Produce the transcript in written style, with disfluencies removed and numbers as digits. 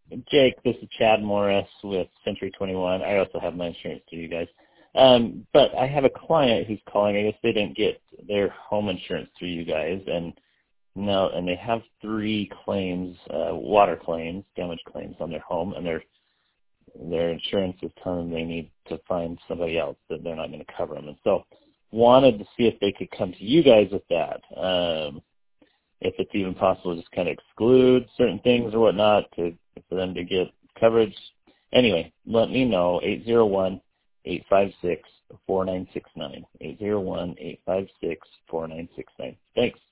Jake, this is Chad Morris with Century 21. I also have my insurance through you guys. But I have a client who's calling. I guess they didn't get their home insurance through you guys, and they have 3 claims, water claims, damage claims on their home, and their insurance is telling them they need to find somebody else, that they're not going to cover them. And so wanted to see if they could come to you guys with that. If it's even possible to just kind of exclude certain things or whatnot for them to get coverage. Anyway, let me know, 801-856-4969, 801-856-4969. Thanks.